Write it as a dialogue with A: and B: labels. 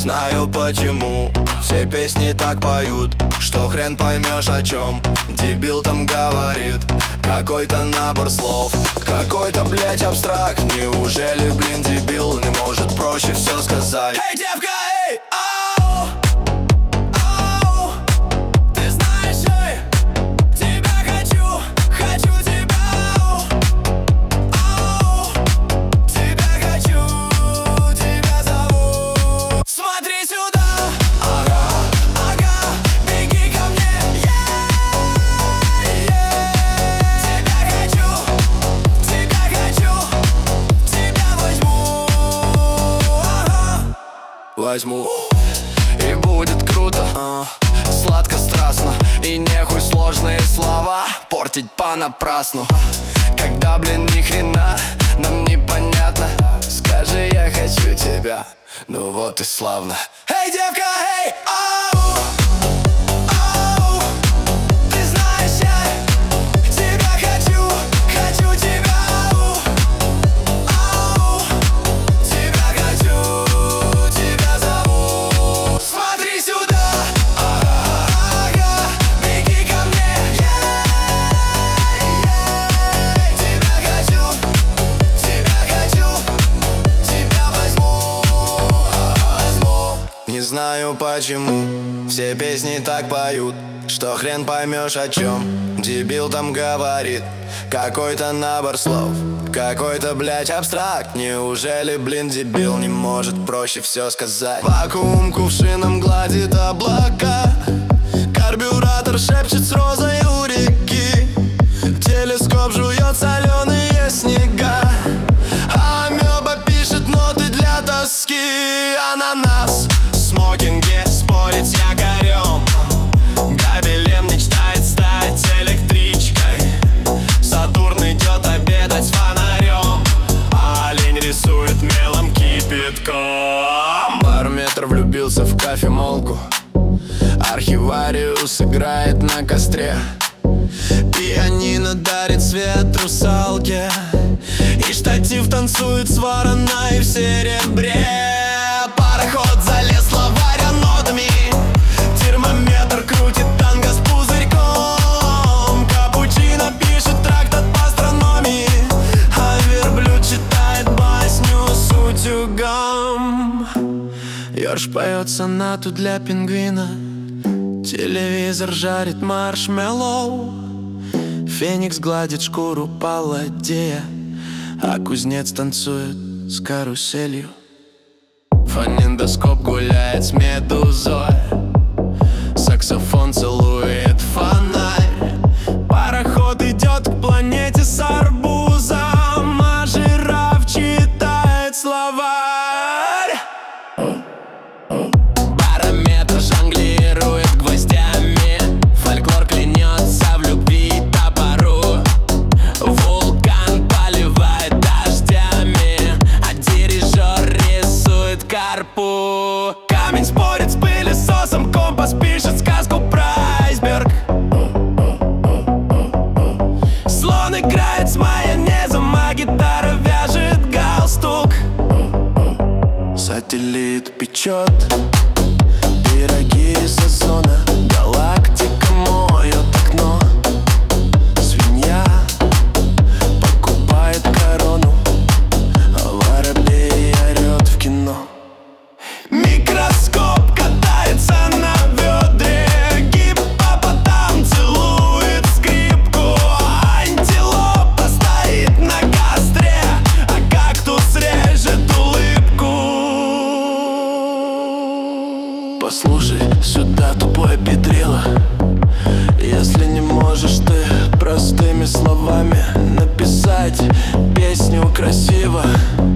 A: знаю почему все песни так поют, что хрен поймешь о чем дебил там говорит. Какой-то набор слов, какой-то, блять, абстракт. Неужели, блин, дебил не может проще все сказать? Эй, девка, эй, ау, ау, ты знаешь, эй, тебя хочу, хочу тебя, ау, тебя хочу, тебя зову. Смотри сюда, ага, ага, беги ко мне, тебя хочу, тебя возьму, ага, возьму. И будет круто, сладко, страстно. И нехуй сложные слова портить понапрасну. Когда, блин, ни хрена нам непонятно, скажи, я хочу тебя, ну вот и славно. Эй, девка, эй, ау, ау, ты знаешь, я тебя хочу, хочу тебя, ау, тебя хочу, тебя зову. Смотри сюда, ага, беги ко мне, тебя хочу, тебя возьму, возьму. Не знаю почему все песни так поют, что хрен поймешь о чем дебил там говорит. Какой-то набор слов, какой-то, блять, абстракт. Неужели, блин, дебил не может проще все сказать? Вакуум кувшином гладит облака, карбюратор шепчет с розой у реки, телескоп жует соленые снега, а амеба пишет ноты для тоски. Ананас в смокинге спорит с якорем, габелем мечтает стать электричкой, Сатурн идет обедать с фонарем, а олень рисует мелом кипятком. Барометр влюбился в кофемолку, архивариус играет на костре, пианино дарит свет русалке, и штатив танцует с вороной в серебре. Пароход залез словаря нотами, термометр крутит танго с пузырьком, капучино пишет трактат по астрономии, а верблюд читает басню с утюгом. Ёрш поет сонату для пингвина, телевизор жарит маршмеллоу, феникс гладит шкуру палладея, а кузнец танцует с каруселью. Фонендоскоп гуляет с медузой, саксофон целует фонарь, пароход идет к планете с арбузом, а жираф читает словарь. Барометр жонглирует гвоздями, фольклор клянется в любви топору, вулкан поливает дождями, а дирижер рисует карпу. Камень спорит с пылесосом, компас пишет сказку про айсберг, слон играет с майонезом, а гитара вяжет галстук. Сателлит печет пироги из озона, галактика моет окно, свинья покупает корону, а воробей орет в кино. Микроскоп катается на ведре, гиппопотам целует скрипку, антилопа стоит на костре, а кактус режет улыбку. Послушай сюда, тупое педрило, если не можешь ты простыми словами написать песню красиво,